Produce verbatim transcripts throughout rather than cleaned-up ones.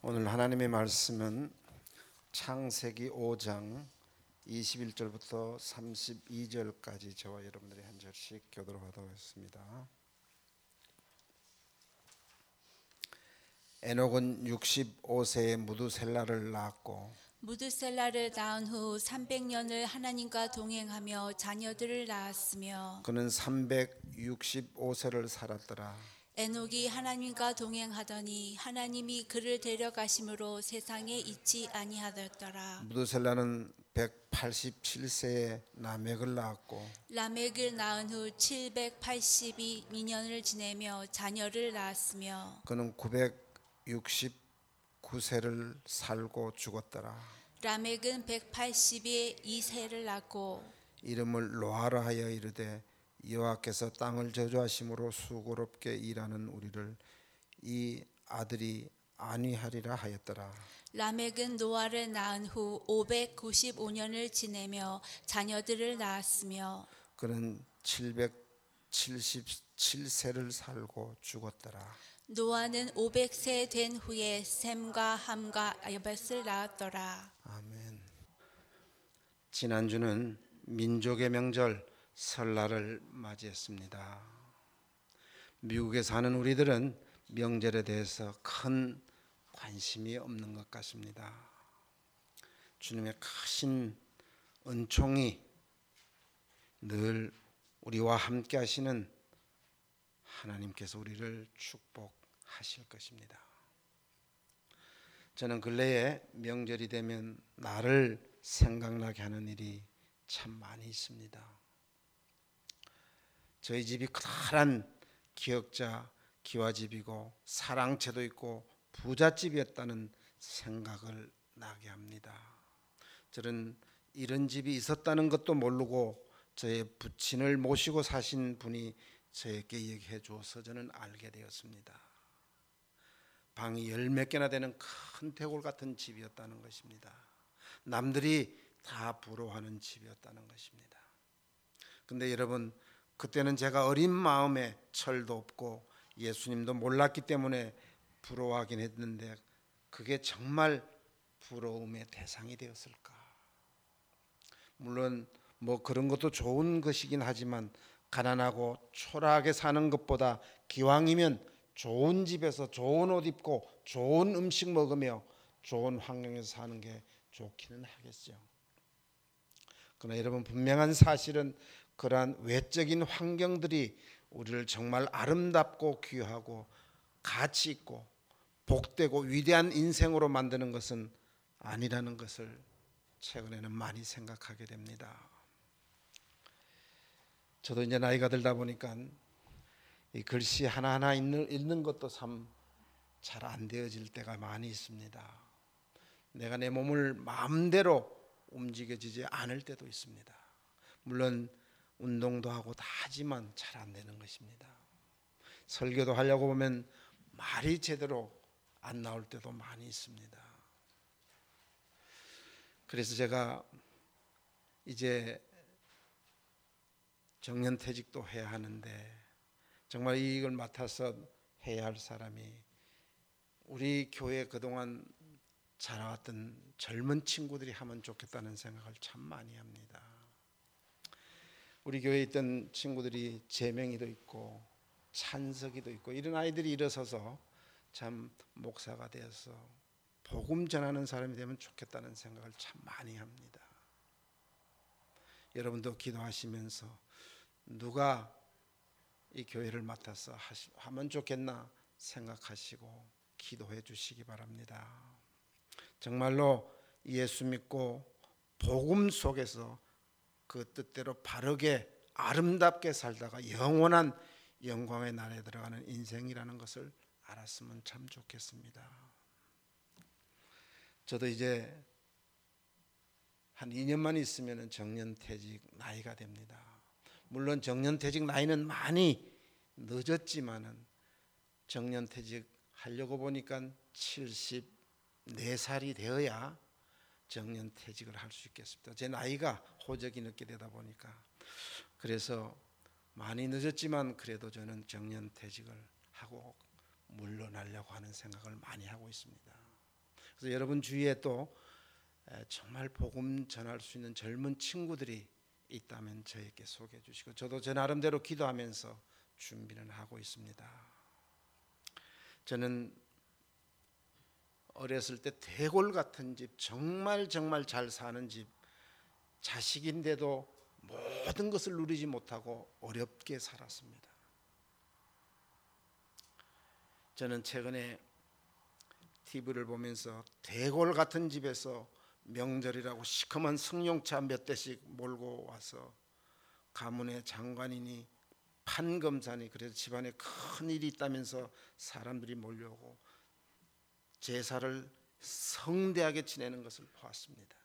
오늘 하나님의 말씀은 창세기 오 장 이십일 절부터 삼십이 절까지 저와 여러분들이 한 절씩 교도록 하겠습니다. 에녹은 육십오 세에 무두셀라를 낳았고 무드셀라를 낳은 후 삼백 년을 하나님과 동행하며 자녀들을 낳았으며 그는 삼백육십오 세를 살았더라. 에녹이 하나님과 동행하더니 하나님이 그를 데려가심으로 세상에 있지 아니하였더라. 무두셀라는 백팔십칠 세에 라멕을 낳았고 라멕을 낳은 후 칠백팔십이 년을 지내며 자녀를 낳았으며 그는 구백육십구 세를 살고 죽었더라. 라멕은 백팔십이 세를 낳고 이름을 노아라 하여 이르되 여호와께서 땅을 저주하심으로 수고롭게 일하는 우리를 이 아들이 안위하리라 하였더라. 라멕은 노아를 낳은 후 오백구십오 년을 지내며 자녀들을 낳았으며 그는 칠백칠십칠 세를 살고 죽었더라. 노아는 오백 세 된 후에 셈과 함과 야벳을 낳았더라. 아멘. 지난주는 민족의 명절 설날을 맞이했습니다. 미국에 사는 우리들은 명절에 대해서 큰 관심이 없는 것 같습니다. 주님의 크신 은총이 늘 우리와 함께 하시는 하나님께서 우리를 축복하실 것입니다. 저는 근래에 명절이 되면 나를 생각나게 하는 일이 참 많이 있습니다. 저희 집이 커다란 기역자 기와집이고 사랑채도 있고 부잣집이었다는 생각을 나게 합니다. 저는 이런 집이 있었다는 것도 모르고 저의 부친을 모시고 사신 분이 저에게 얘기해 주어서 저는 알게 되었습니다. 방이 열 몇 개나 되는 큰 태골 같은 집이었다는 것입니다. 남들이 다 부러워하는 집이었다는 것입니다. 근데 여러분, 그때는 제가 어린 마음에 철도 없고 예수님도 몰랐기 때문에 부러워하긴 했는데 그게 정말 부러움의 대상이 되었을까? 물론 뭐 그런 것도 좋은 것이긴 하지만 가난하고 초라하게 사는 것보다 기왕이면 좋은 집에서 좋은 옷 입고 좋은 음식 먹으며 좋은 환경에서 사는 게 좋기는 하겠죠. 그러나 여러분, 분명한 사실은 그러한 외적인 환경들이 우리를 정말 아름답고 귀하고 가치 있고 복되고 위대한 인생으로 만드는 것은 아니라는 것을 최근에는 많이 생각하게 됩니다. 저도 이제 나이가 들다 보니까 이 글씨 하나하나 읽는, 읽는 것도 참 잘 안 되어질 때가 많이 있습니다. 내가 내 몸을 마음대로 움직여지지 않을 때도 있습니다. 물론 운동도 하고 다 하지만 잘 안 되는 것입니다. 설교도 하려고 보면 말이 제대로 안 나올 때도 많이 있습니다. 그래서 제가 이제 정년퇴직도 해야 하는데 정말 이걸 맡아서 해야 할 사람이 우리 교회 그동안 자라왔던 젊은 친구들이 하면 좋겠다는 생각을 참 많이 합니다. 우리 교회에 있던 친구들이 재명이도 있고 찬석이도 있고 이런 아이들이 일어서서 참 목사가 되어서 복음 전하는 사람이 되면 좋겠다는 생각을 참 많이 합니다. 여러분도 기도하시면서 누가 이 교회를 맡아서 하면 좋겠나 생각하시고 기도해 주시기 바랍니다. 정말로 예수 믿고 복음 속에서 그 뜻대로 바르게 아름답게 살다가 영원한 영광의 날에 들어가는 인생이라는 것을 알았으면 참 좋겠습니다. 저도 이제 한 이 년만 있으면 정년퇴직 나이가 됩니다. 물론 정년퇴직 나이는 많이 늦었지만은 정년퇴직 하려고 보니까 칠십사 살이 되어야 정년퇴직을 할 수 있겠습니다. 제 나이가 호적이 늦게 되다 보니까 그래서 많이 늦었지만 그래도 저는 정년퇴직을 하고 물러나려고 하는 생각을 많이 하고 있습니다. 그래서 여러분 주위에 또 정말 복음 전할 수 있는 젊은 친구들이 있다면 저에게 소개해 주시고, 저도 제 나름대로 기도하면서 준비는 하고 있습니다. 저는 어렸을 때 대골 같은 집, 정말 정말 잘 사는 집, 자식인데도 모든 것을 누리지 못하고 어렵게 살았습니다. 저는 최근에 티비를 보면서 대골 같은 집에서 명절이라고 시커먼 승용차 몇 대씩 몰고 와서 가문의 장관이니 판검사니, 그래서 집안에 큰 일이 있다면서 사람들이 몰려오고 제사를 성대하게 지내는 것을 보았습니다.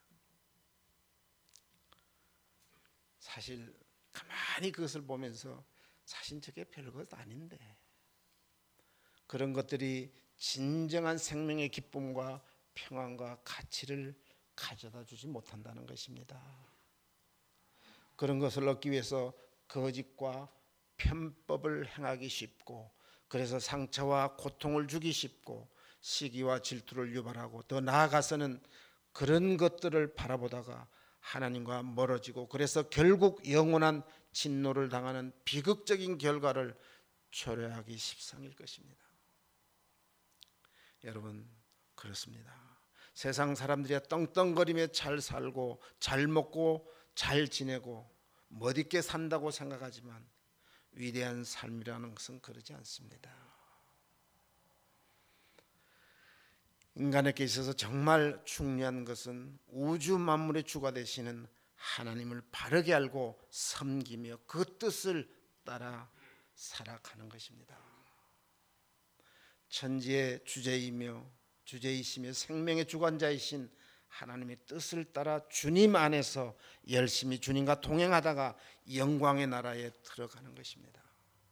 사실 가만히 그것을 보면서 사실 저게 별것 아닌데, 그런 것들이 진정한 생명의 기쁨과 평안과 가치를 가져다 주지 못한다는 것입니다. 그런 것을 얻기 위해서 거짓과 편법을 행하기 쉽고, 그래서 상처와 고통을 주기 쉽고, 시기와 질투를 유발하고, 더 나아가서는 그런 것들을 바라보다가 하나님과 멀어지고, 그래서 결국 영원한 진노를 당하는 비극적인 결과를 초래하기 십상일 것입니다. 여러분, 그렇습니다. 세상 사람들이 떵떵거리며 잘 살고 잘 먹고 잘 지내고 멋있게 산다고 생각하지만 위대한 삶이라는 것은 그러지 않습니다. 인간에게 있어서 정말 중요한 것은 우주 만물의 주가 되시는 하나님을 바르게 알고 섬기며 그 뜻을 따라 살아가는 것입니다. 천지의 주제이며 주제이시며 생명의 주관자이신 하나님의 뜻을 따라 주님 안에서 열심히 주님과 동행하다가 영광의 나라에 들어가는 것입니다.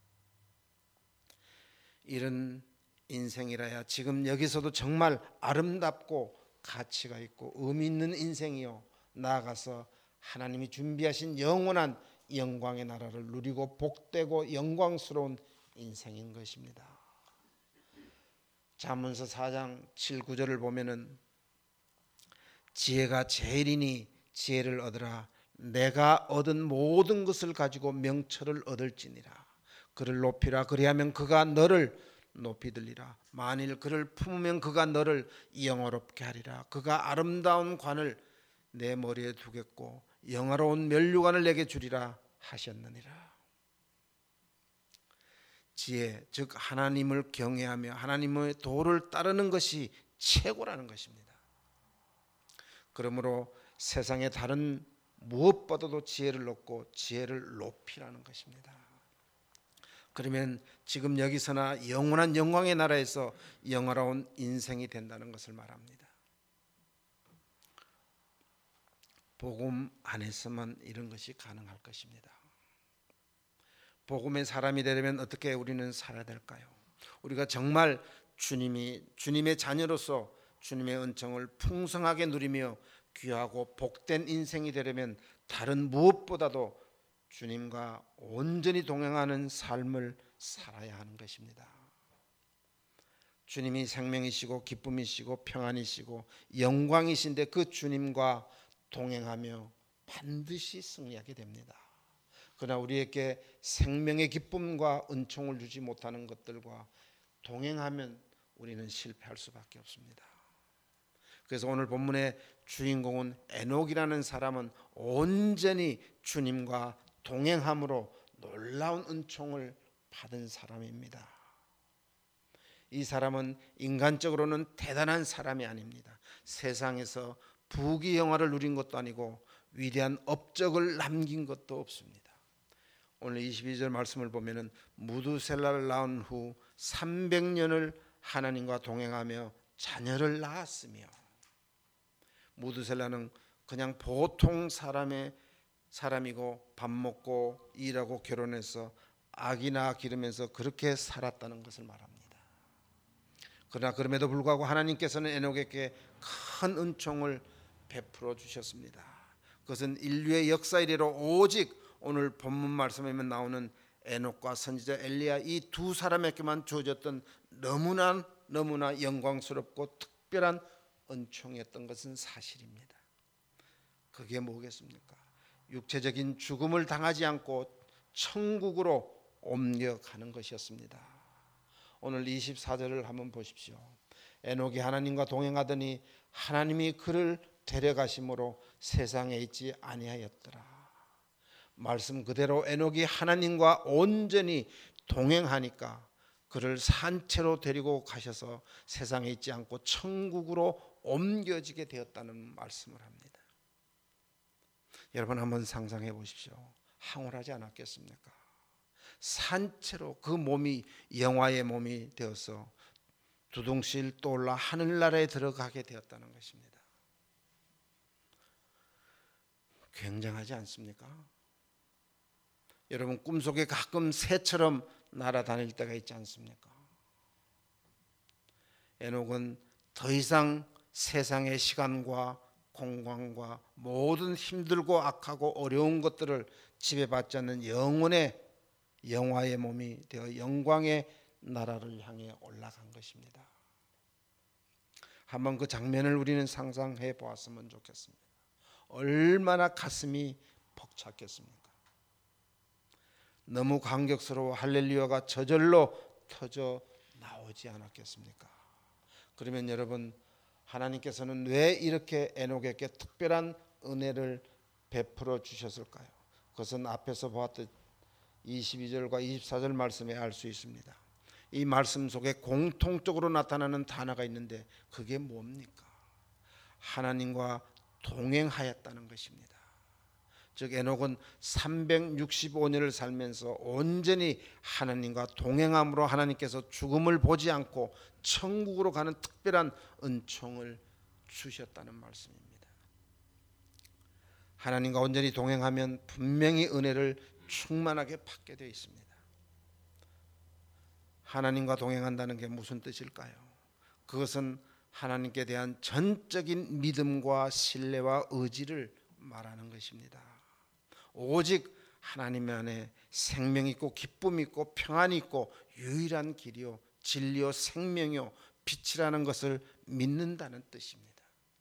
이런 인생이라야 지금 여기서도 정말 아름답고 가치가 있고 의미 있는 인생이요, 나아가서 하나님이 준비하신 영원한 영광의 나라를 누리고 복되고 영광스러운 인생인 것입니다. 잠언서 사 장 칠, 구 절을 보면은 지혜가 제일이니 지혜를 얻으라. 내가 얻은 모든 것을 가지고 명철을 얻을지니라. 그를 높이라. 그리하면 그가 너를 높이 들리라. 만일 그를 품으면 그가 너를 영화롭게 하리라. 그가 아름다운 관을 내 머리에 두겠고 영화로운 면류관을 내게 주리라 하셨느니라. 지혜, 즉 하나님을 경외하며 하나님의 도를 따르는 것이 최고라는 것입니다. 그러므로 세상의 다른 무엇보다도 지혜를 얻고 지혜를 높이라는 것입니다. 그러면 지금 여기서나 영원한 영광의 나라에서 영화로운 인생이 된다는 것을 말합니다. 복음 안에서만 이런 것이 가능할 것입니다. 복음의 사람이 되려면 어떻게 우리는 살아야 될까요? 우리가 정말 주님이 주님의 자녀로서 주님의 은총을 풍성하게 누리며 귀하고 복된 인생이 되려면 다른 무엇보다도 주님과 온전히 동행하는 삶을 살아야 하는 것입니다. 주님이 생명이시고 기쁨이시고 평안이시고 영광이신데 그 주님과 동행하며 반드시 승리하게 됩니다. 그러나 우리에게 생명의 기쁨과 은총을 주지 못하는 것들과 동행하면 우리는 실패할 수밖에 없습니다. 그래서 오늘 본문의 주인공은 에녹이라는 사람은 온전히 주님과 동행함으로 놀라운 은총을 받은 사람입니다. 이 사람은 인간적으로는 대단한 사람이 아닙니다. 세상에서 부귀영화를 누린 것도 아니고 위대한 업적을 남긴 것도 없습니다. 오늘 이십이 절 말씀을 보면은 무두셀라를 낳은 후 삼백 년을 하나님과 동행하며 자녀를 낳았으며, 무두셀라는 그냥 보통 사람의 사람이고 밥 먹고 일하고 결혼해서 아기나 기르면서 그렇게 살았다는 것을 말합니다. 그러나 그럼에도 불구하고 하나님께서는 에녹에게 큰 은총을 베풀어 주셨습니다. 그것은 인류의 역사 이래로 오직 오늘 본문 말씀에 나오는 에녹과 선지자 엘리야 이 두 사람에게만 주어졌던 너무나 너무나 영광스럽고 특별한 은총이었던 것은 사실입니다. 그게 뭐겠습니까? 육체적인 죽음을 당하지 않고 천국으로 옮겨가는 것이었습니다. 오늘 이십사 절을 한번 보십시오. 에녹이 하나님과 동행하더니 하나님이 그를 데려가심으로 세상에 있지 아니하였더라. 말씀 그대로 에녹이 하나님과 온전히 동행하니까 그를 산채로 데리고 가셔서 세상에 있지 않고 천국으로 옮겨지게 되었다는 말씀을 합니다. 여러분 한번 상상해 보십시오. 황홀하지 않았겠습니까? 산채로 그 몸이 영화의 몸이 되어서 두둥실 떠올라 하늘나라에 들어가게 되었다는 것입니다. 굉장하지 않습니까? 여러분 꿈속에 가끔 새처럼 날아다닐 때가 있지 않습니까? 에녹은 더 이상 세상의 시간과 공간과 모든 힘들고 악하고 어려운 것들을 지배받지 않는 영혼의 영화의 몸이 되어 영광의 나라를 향해 올라간 것입니다. 한번 그 장면을 우리는 상상해 보았으면 좋겠습니다. 얼마나 가슴이 벅찼겠습니까? 너무 감격스러워 할렐루야가 저절로 터져 나오지 않았겠습니까? 그러면 여러분 하나님께서는 왜 이렇게 에녹에게 특별한 은혜를 베풀어 주셨을까요? 그것은 앞에서 보았던 이십이 절과 이십사 절 말씀에 알 수 있습니다. 이 말씀 속에 공통적으로 나타나는 단어가 있는데 그게 뭡니까? 하나님과 동행하였다는 것입니다. 즉 에녹은 삼백육십오 년을 살면서 온전히 하나님과 동행함으로 하나님께서 죽음을 보지 않고 천국으로 가는 특별한 은총을 주셨다는 말씀입니다. 하나님과 온전히 동행하면 분명히 은혜를 충만하게 받게 되어 있습니다. 하나님과 동행한다는 게 무슨 뜻일까요? 그것은 하나님께 대한 전적인 믿음과 신뢰와 의지를 말하는 것입니다. 오직 하나님 안에 생명 있고 기쁨 있고 평안이 있고 유일한 길이요 진리요 생명이요 빛이라는 것을 믿는다는 뜻입니다.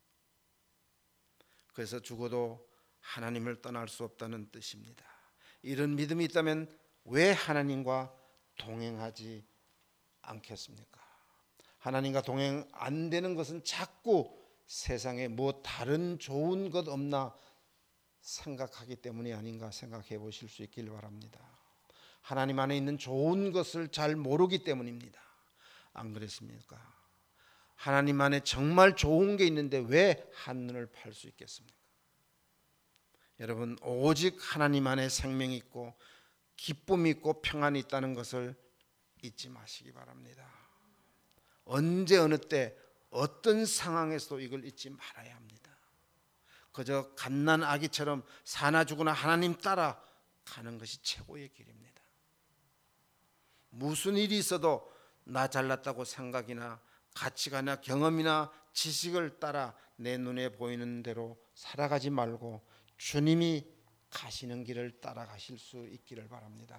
그래서 죽어도 하나님을 떠날 수 없다는 뜻입니다. 이런 믿음이 있다면 왜 하나님과 동행하지 않겠습니까? 하나님과 동행 안 되는 것은 자꾸 세상에 뭐 다른 좋은 것 없나 생각하기 때문이 아닌가 생각해 보실 수 있길 바랍니다. 하나님 안에 있는 좋은 것을 잘 모르기 때문입니다. 안 그렇습니까? 하나님 안에 정말 좋은 게 있는데 왜 한눈을 팔 수 있겠습니까? 여러분 오직 하나님 안에 생명이 있고 기쁨이 있고 평안이 있다는 것을 잊지 마시기 바랍니다. 언제 어느 때 어떤 상황에서도 이걸 잊지 말아야 합니다. 그저 갓난 아기처럼 사나 죽으나 하나님 따라 가는 것이 최고의 길입니다. 무슨 일이 있어도 나 잘났다고 생각이나 가치관이나 경험이나 지식을 따라 내 눈에 보이는 대로 살아가지 말고 주님이 가시는 길을 따라가실 수 있기를 바랍니다.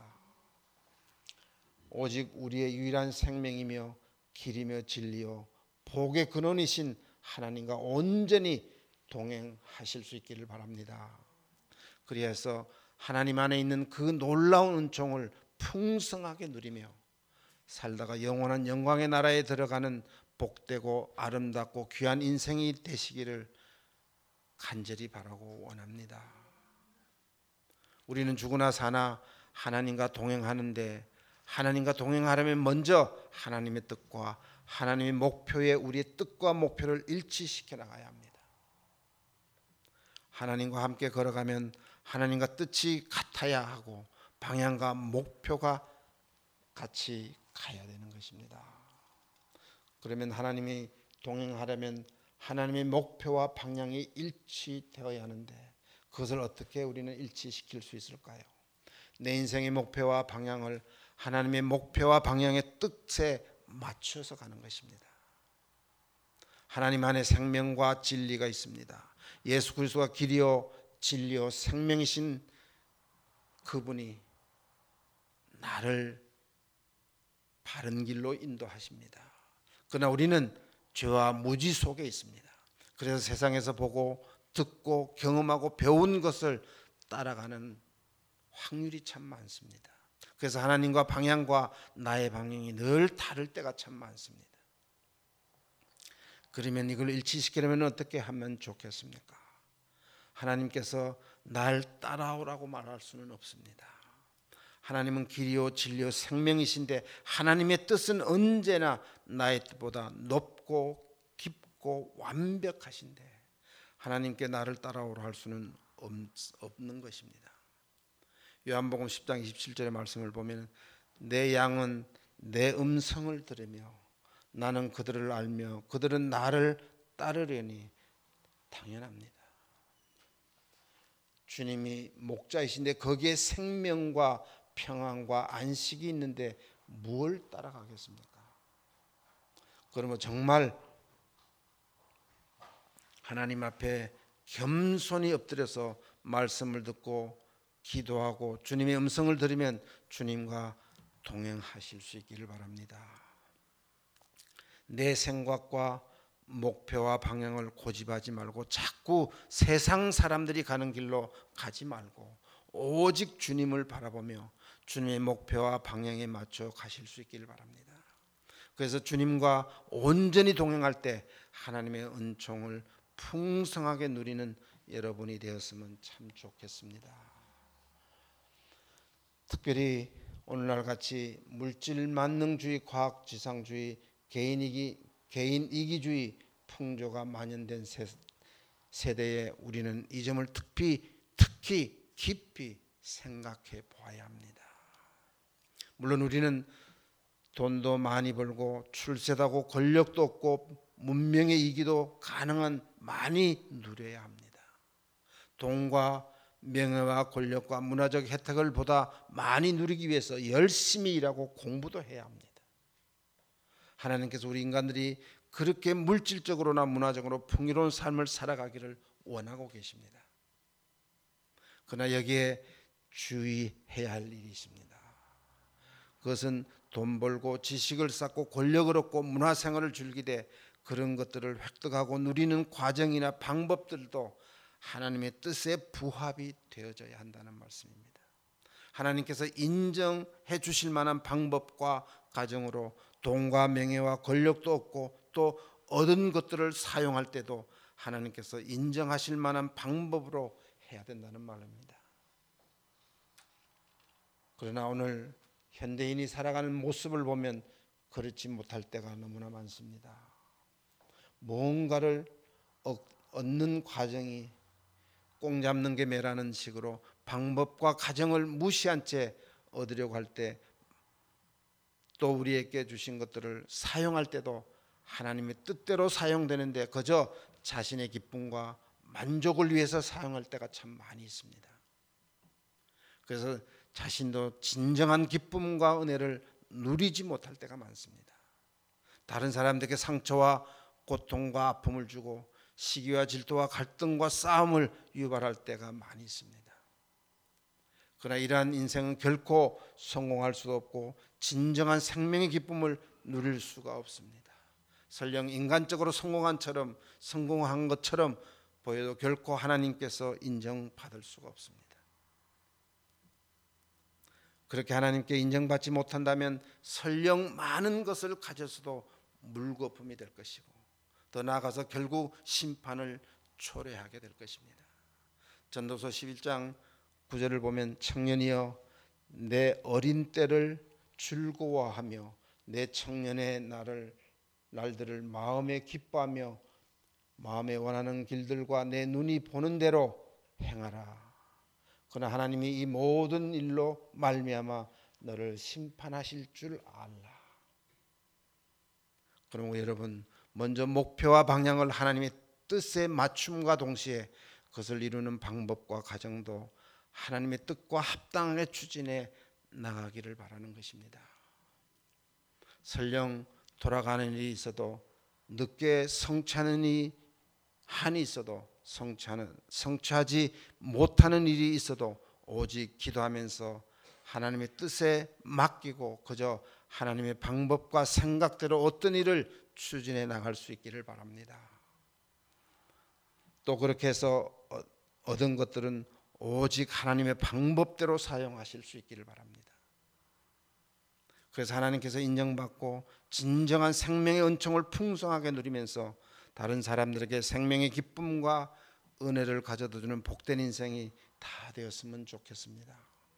오직 우리의 유일한 생명이며 길이며 진리요 복의 근원이신 하나님과 온전히 동행하실 수 있기를 바랍니다. 그래서 하나님 안에 있는 그 놀라운 은총을 풍성하게 누리며 살다가 영원한 영광의 나라에 들어가는 복되고 아름답고 귀한 인생이 되시기를 간절히 바라고 원합니다. 우리는 죽으나 사나 하나님과 동행하는데 하나님과 동행하려면 먼저 하나님의 뜻과 하나님의 목표에 우리의 뜻과 목표를 일치시켜 나가야 합니다. 하나님과 함께 걸어가면 하나님과 뜻이 같아야 하고 방향과 목표가 같이 가야 되는 것입니다. 그러면 하나님이 동행하려면 하나님의 목표와 방향이 일치되어야 하는데 그것을 어떻게 우리는 일치시킬 수 있을까요? 내 인생의 목표와 방향을 하나님의 목표와 방향의 뜻에 맞춰서 가는 것입니다. 하나님 안에 생명과 진리가 있습니다. 예수 그리스도가 길이요 진리요 생명이신 그분이 나를 바른 길로 인도하십니다. 그러나 우리는 죄와 무지 속에 있습니다. 그래서 세상에서 보고 듣고 경험하고 배운 것을 따라가는 확률이 참 많습니다. 그래서 하나님과 방향과 나의 방향이 늘 다를 때가 참 많습니다. 그러면 이걸 일치시키려면 어떻게 하면 좋겠습니까? 하나님께서 날 따라오라고 말할 수는 없습니다. 하나님은 길이요 진리요 생명이신데 하나님의 뜻은 언제나 나의 뜻보다 높고 깊고 완벽하신데 하나님께 나를 따라오라 할 수는 없는 것입니다. 요한복음 십 장 이십칠 절의 말씀을 보면 내 양은 내 음성을 들으며 나는 그들을 알며 그들은 나를 따르려니 당연합니다. 주님이 목자이신데 거기에 생명과 평안과 안식이 있는데 뭘 따라가겠습니까? 그러면 정말 하나님 앞에 겸손히 엎드려서 말씀을 듣고 기도하고 주님의 음성을 들으면 주님과 동행하실 수 있기를 바랍니다. 내 생각과 목표와 방향을 고집하지 말고 자꾸 세상 사람들이 가는 길로 가지 말고 오직 주님을 바라보며 주님의 목표와 방향에 맞춰 가실 수 있기를 바랍니다. 그래서 주님과 온전히 동행할 때 하나님의 은총을 풍성하게 누리는 여러분이 되었으면 참 좋겠습니다. 특별히 오늘날 같이 물질 만능주의, 과학지상주의, 개인이기, 개인이기주의 풍조가 만연된 세, 세대에 우리는 이 점을 특히, 특히 깊이 생각해 보아야 합니다. 물론 우리는 돈도 많이 벌고 출세하고 권력도 얻고 문명의 이기도 가능한 많이 누려야 합니다. 돈과 명예와 권력과 문화적 혜택을 보다 많이 누리기 위해서 열심히 일하고 공부도 해야 합니다. 하나님께서 우리 인간들이 그렇게 물질적으로나 문화적으로 풍요로운 삶을 살아가기를 원하고 계십니다. 그러나 여기에 주의해야 할 일이 있습니다. 그것은 돈 벌고 지식을 쌓고 권력을 얻고 문화생활을 즐기되 그런 것들을 획득하고 누리는 과정이나 방법들도 하나님의 뜻에 부합이 되어져야 한다는 말씀입니다. 하나님께서 인정해 주실 만한 방법과 과정으로 돈과 명예와 권력도 얻고 또 얻은 것들을 사용할 때도 하나님께서 인정하실 만한 방법으로 해야 된다는 말입니다. 그러나 오늘 현대인이 살아가는 모습을 보면 그렇지 못할 때가 너무나 많습니다. 뭔가를 얻는 과정이 꽁 잡는 게 매라는 식으로 방법과 과정을 무시한 채 얻으려고 할 때 또 우리에게 주신 것들을 사용할 때도 하나님의 뜻대로 사용되는데 그저 자신의 기쁨과 만족을 위해서 사용할 때가 참 많이 있습니다. 그래서 자신도 진정한 기쁨과 은혜를 누리지 못할 때가 많습니다. 다른 사람들에게 상처와 고통과 아픔을 주고 시기와 질투와 갈등과 싸움을 유발할 때가 많이 있습니다. 그러나 이러한 인생은 결코 성공할 수 없고 진정한 생명의 기쁨을 누릴 수가 없습니다. 설령 인간적으로 성공한 처럼 성공한 것처럼 보여도 결코 하나님께서 인정받을 수가 없습니다. 그렇게 하나님께 인정받지 못한다면 설령 많은 것을 가졌어도 물거품이 될 것이고 더 나아가서 결국 심판을 초래하게 될 것입니다. 전도서 십일 장 구 절을 보면 청년이여 내 어린 때를 즐거워하며 내 청년의 날을 날들을 마음에 기뻐하며 마음에 원하는 길들과 내 눈이 보는 대로 행하라. 그러나 하나님이 이 모든 일로 말미암아 너를 심판하실 줄 알라. 그러므로 여러분 먼저 목표와 방향을 하나님의 뜻에 맞춤과 동시에 그것을 이루는 방법과 과정도 하나님의 뜻과 합당하게 추진해 나가기를 바라는 것입니다. 설령 돌아가는 일이 있어도 늦게 성취하는 일이 한이 있어도 성취하는, 성취하지 못하는 일이 있어도 오직 기도하면서 하나님의 뜻에 맡기고 그저 하나님의 방법과 생각대로 어떤 일을 추진해 나갈 수 있기를 바랍니다. 또 그렇게 해서 얻은 것들은 오직 하나님의 방법대로 사용하실 수 있기를 바랍니다. 그래서 하나님께서 인정받고 진정한 생명의 은총을 풍성하게 누리면서 다른 사람들에게 생명의 기쁨과 은혜를 가져다 주는 복된 인생이 다 되었으면 좋겠습니다.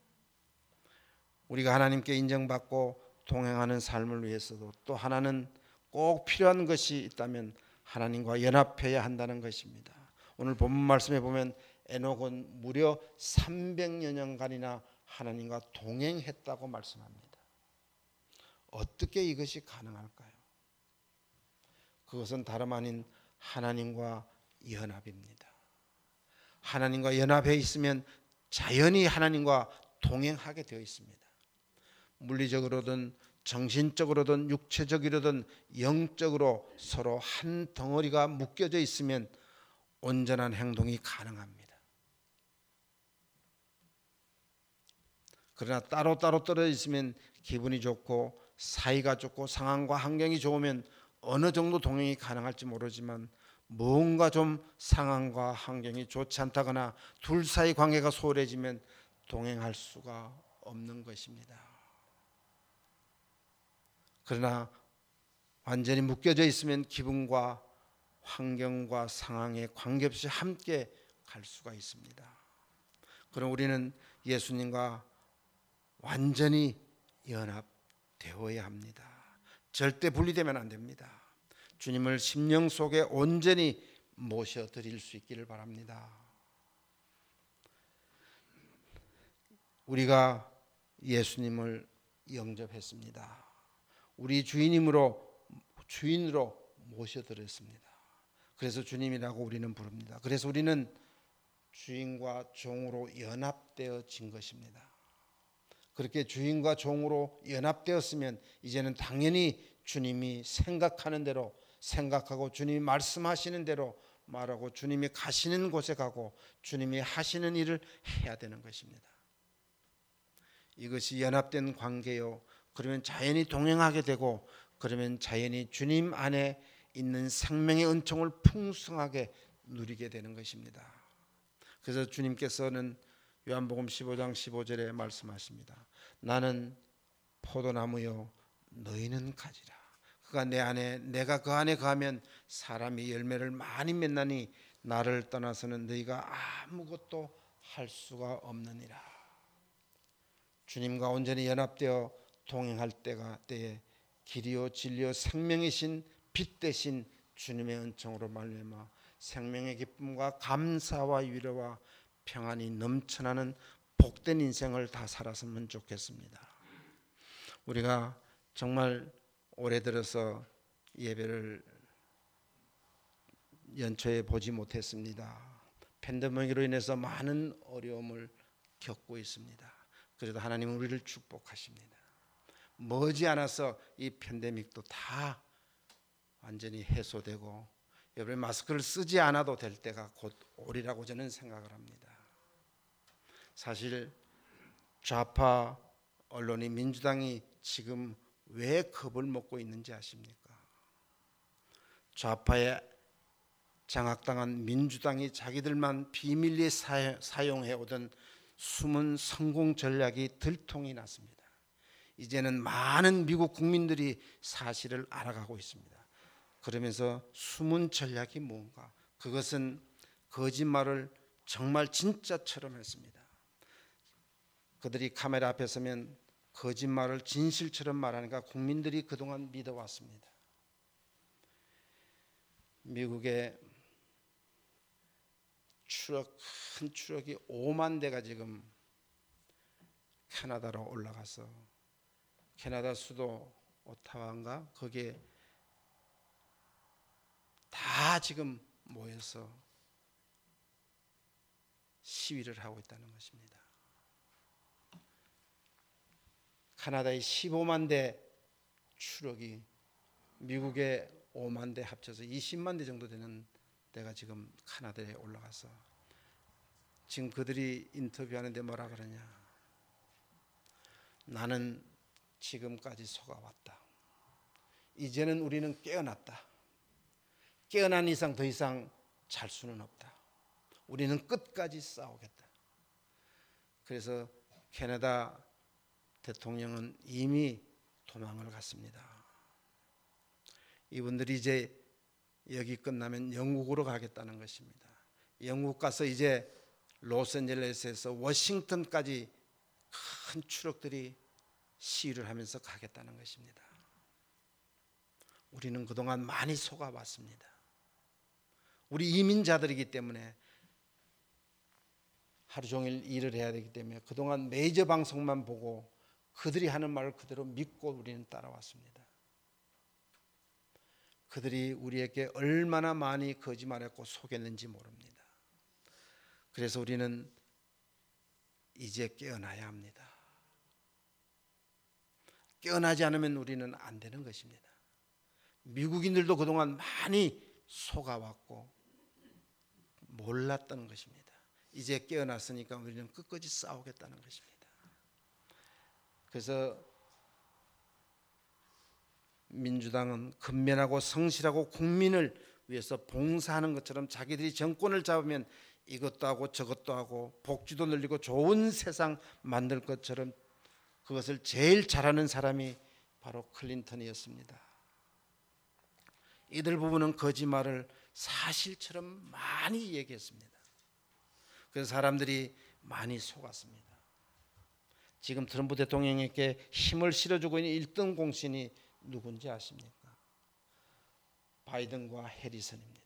우리가 하나님께 인정받고 동행하는 삶을 위해서도 또 하나는 꼭 필요한 것이 있다면 하나님과 연합해야 한다는 것입니다. 오늘 본문 말씀에 보면 에녹은 무려 삼백여 년간이나 하나님과 동행했다고 말씀합니다. 어떻게 이것이 가능할까요? 그것은 다름 아닌 하나님과 연합입니다. 하나님과 연합해 있으면 자연히 하나님과 동행하게 되어 있습니다. 물리적으로든 정신적으로든 육체적이로든 영적으로 서로 한 덩어리가 묶여져 있으면 온전한 행동이 가능합니다. 그러나 따로따로 떨어져 있으면 기분이 좋고 사이가 좋고 상황과 환경이 좋으면 어느 정도 동행이 가능할지 모르지만 뭔가 좀 상황과 환경이 좋지 않다거나 둘 사이 관계가 소홀해지면 동행할 수가 없는 것입니다. 그러나 완전히 묶여져 있으면 기분과 환경과 상황에 관계없이 함께 갈 수가 있습니다. 그럼 우리는 예수님과 완전히 연합되어야 합니다. 절대 분리되면 안 됩니다. 주님을 심령 속에 온전히 모셔드릴 수 있기를 바랍니다. 우리가 예수님을 영접했습니다. 우리 주인님으로 주인으로 모셔드렸습니다. 그래서 주님이라고 우리는 부릅니다. 그래서 우리는 주인과 종으로 연합되어진 것입니다. 그렇게 주인과 종으로 연합되었으면 이제는 당연히 주님이 생각하는 대로 생각하고 주님이 말씀하시는 대로 말하고 주님이 가시는 곳에 가고 주님이 하시는 일을 해야 되는 것입니다. 이것이 연합된 관계요. 그러면 자연히 동행하게 되고 그러면 자연히 주님 안에 있는 생명의 은총을 풍성하게 누리게 되는 것입니다. 그래서 주님께서는 요한복음 십오 장 십오 절에 말씀하십니다. 나는 포도나무요 너희는 가지라. 그가 내 안에 내가 그 안에 거하면 사람이 열매를 많이 맺나니 나를 떠나서는 너희가 아무것도 할 수가 없느니라. 주님과 온전히 연합되어 동행할 때가 때에 길이요 진리요 생명이신 빛 대신 주님의 은총으로 말미암아 생명의 기쁨과 감사와 위로와 평안이 넘쳐나는 복된 인생을 다 살았으면 좋겠습니다. 우리가 정말 올해 들어서 예배를 연초에 보지 못했습니다. 팬데믹으로 인해서 많은 어려움을 겪고 있습니다. 그래도 하나님은 우리를 축복하십니다. 머지않아서 이 팬데믹도 다 완전히 해소되고 여러분 마스크를 쓰지 않아도 될 때가 곧 오리라고 저는 생각을 합니다. 사실 좌파 언론이 민주당이 지금 왜 겁을 먹고 있는지 아십니까? 좌파에 장악당한 민주당이 자기들만 비밀리에 사용해오던 숨은 성공 전략이 들통이 났습니다. 이제는 많은 미국 국민들이 사실을 알아가고 있습니다. 그러면서 숨은 전략이 뭔가? 그것은 거짓말을 정말 진짜처럼 했습니다. 그들이 카메라 앞에 서면 거짓말을 진실처럼 말하니까 국민들이 그동안 믿어왔습니다. 미국의 추럭, 큰 추럭이 오만 대가 지금 캐나다로 올라가서 캐나다 수도 오타와인가 거기에 다 지금 모여서 시위를 하고 있다는 것입니다. 캐나다의 십오만 대 추럭이 미국의 오만 대 합쳐서 이십만 대 정도 되는 데가 지금 캐나다에 올라가서 지금 그들이 인터뷰하는데 뭐라 그러냐? 나는 지금까지 속아왔다. 이제는 우리는 깨어났다. 깨어난 이상 더 이상 잘 수는 없다. 우리는 끝까지 싸우겠다. 그래서 캐나다 대통령은 이미 도망을 갔습니다. 이분들이 이제 여기 끝나면 영국으로 가겠다는 것입니다. 영국 가서 이제 로스앤젤레스에서 워싱턴까지 큰 추력들이 시위를 하면서 가겠다는 것입니다. 우리는 그동안 많이 속아왔습니다. 우리 이민자들이기 때문에 하루 종일 일을 해야 되기 때문에 그동안 메이저 방송만 보고 그들이 하는 말을 그대로 믿고 우리는 따라왔습니다. 그들이 우리에게 얼마나 많이 거짓말했고 속였는지 모릅니다. 그래서 우리는 이제 깨어나야 합니다. 깨어나지 않으면 우리는 안 되는 것입니다. 미국인들도 그동안 많이 속아왔고 몰랐던 것입니다. 이제 깨어났으니까 우리는 끝까지 싸우겠다는 것입니다. 그래서 민주당은 근면하고 성실하고 국민을 위해서 봉사하는 것처럼 자기들이 정권을 잡으면 이것도 하고 저것도 하고 복지도 늘리고 좋은 세상 만들 것처럼 그것을 제일 잘하는 사람이 바로 클린턴이었습니다. 이들 부부는 거짓말을 사실처럼 많이 얘기했습니다. 그래서 사람들이 많이 속았습니다. 지금 트럼프 대통령에게 힘을 실어주고 있는 일 등 공신이 누군지 아십니까? 바이든과 해리슨입니다.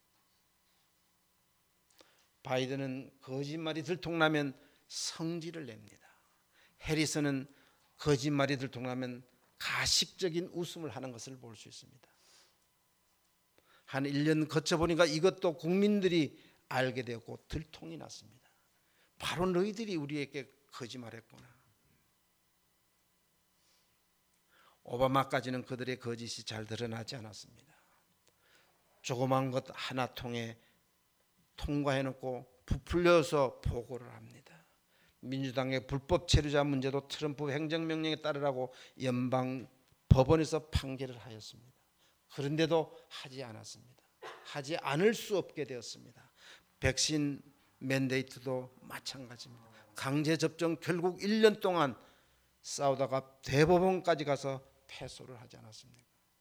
바이든은 거짓말이 들통나면 성질을 냅니다. 해리슨은 거짓말이 들통나면 가식적인 웃음을 하는 것을 볼 수 있습니다. 한 일 년 거쳐보니까 이것도 국민들이 알게 되었고 들통이 났습니다. 바로 너희들이 우리에게 거짓말했구나. 오바마까지는 그들의 거짓이 잘 드러나지 않았습니다. 조그만 것 하나 통해 통과해놓고 부풀려서 보고를 합니다. 민주당의 불법 체류자 문제도 트럼프 행정명령에 따르라고 연방 법원에서 판결을 하였습니다. 그런데도 하지 않았습니다. 하지 않을 수 없게 되었습니다. 백신 맨데이트도 마찬가지입니다. 강제 접종 결국 일 년 동안 싸우다가 대법원까지 가서 패소를 하지 않았습니까?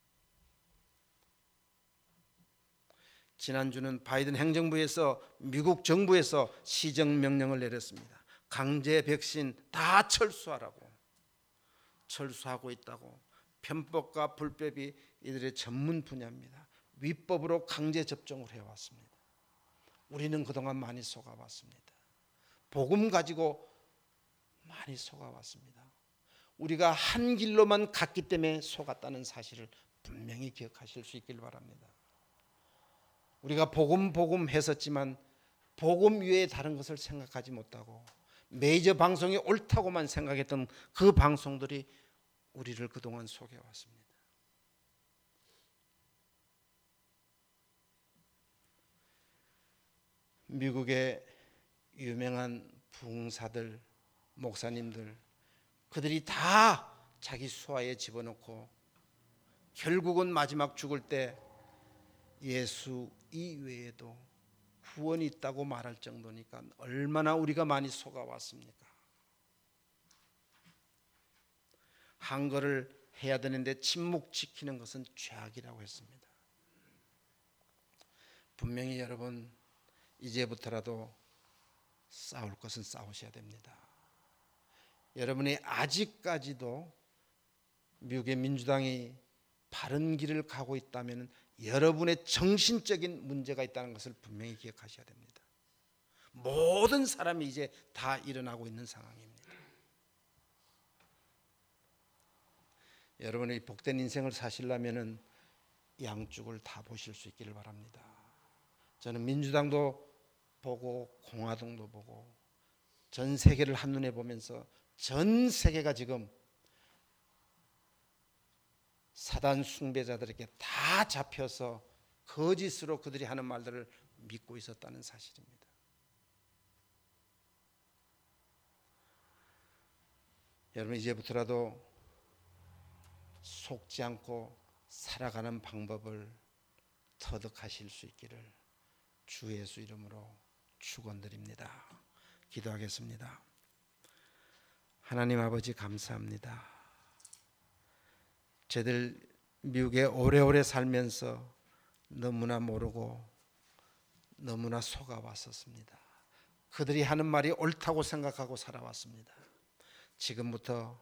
지난주는 바이든 행정부에서 미국 정부에서 시정명령을 내렸습니다. 강제 백신 다 철수하라고. 철수하고 있다고. 편법과 불법이 이들의 전문 분야입니다. 위법으로 강제 접종을 해왔습니다. 우리는 그동안 많이 속아왔습니다. 복음 가지고 많이 속아왔습니다. 우리가 한 길로만 갔기 때문에 속았다는 사실을 분명히 기억하실 수 있길 바랍니다. 우리가 복음 복음 했었지만 복음 외에 다른 것을 생각하지 못하고 메이저 방송이 옳다고만 생각했던 그 방송들이 우리를 그동안 속여왔습니다. 미국의 유명한 부흥사들, 목사님들 그들이 다 자기 수하에 집어넣고 결국은 마지막 죽을 때 예수 이외에도 구원이 있다고 말할 정도니까 얼마나 우리가 많이 속아왔습니까? 한거를 해야 되는데 침묵 지키는 것은 죄악이라고 했습니다. 분명히 여러분 이제부터라도 싸울 것은 싸우셔야 됩니다. 여러분이 아직까지도 미국의 민주당이 바른 길을 가고 있다면 여러분의 정신적인 문제가 있다는 것을 분명히 기억하셔야 됩니다. 모든 사람이 이제 다 일어나고 있는 상황입니다. 여러분의 복된 인생을 사시려면 양쪽을 다 보실 수 있기를 바랍니다. 저는 민주당도 보고 공화당도 보고 전 세계를 한눈에 보면서 전 세계가 지금 사단 숭배자들에게 다 잡혀서 거짓으로 그들이 하는 말들을 믿고 있었다는 사실입니다. 여러분 이제부터라도 속지 않고 살아가는 방법을 터득하실 수 있기를 주 예수 이름으로 축원드립니다. 기도하겠습니다. 하나님 아버지 감사합니다. 저희들 미국에 오래오래 살면서 너무나 모르고 너무나 속아왔었습니다. 그들이 하는 말이 옳다고 생각하고 살아왔습니다. 지금부터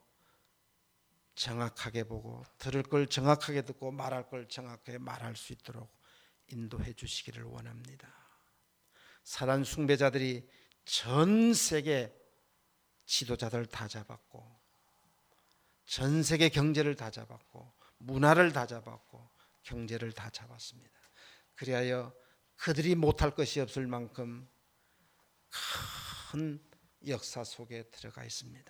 정확하게 보고 들을 걸 정확하게 듣고 말할 걸 정확하게 말할 수 있도록 인도해 주시기를 원합니다. 사단 숭배자들이 전 세계 지도자들 다 잡았고 전 세계 경제를 다 잡았고 문화를 다 잡았고 경제를 다 잡았습니다. 그리하여 그들이 못할 것이 없을 만큼 큰 역사 속에 들어가 있습니다.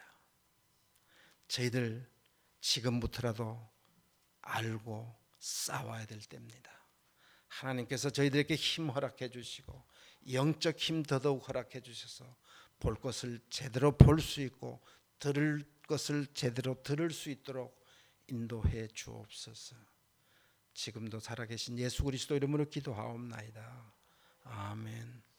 저희들 지금부터라도 알고 싸워야 될 때입니다. 하나님께서 저희들에게 힘 허락해 주시고 영적 힘 더더욱 허락해 주셔서 볼 것을 제대로 볼 수 있고 들을 것을 제대로 들을 수 있도록 인도해 주옵소서. 지금도 살아계신 예수 그리스도 이름으로 기도하옵나이다. 아멘.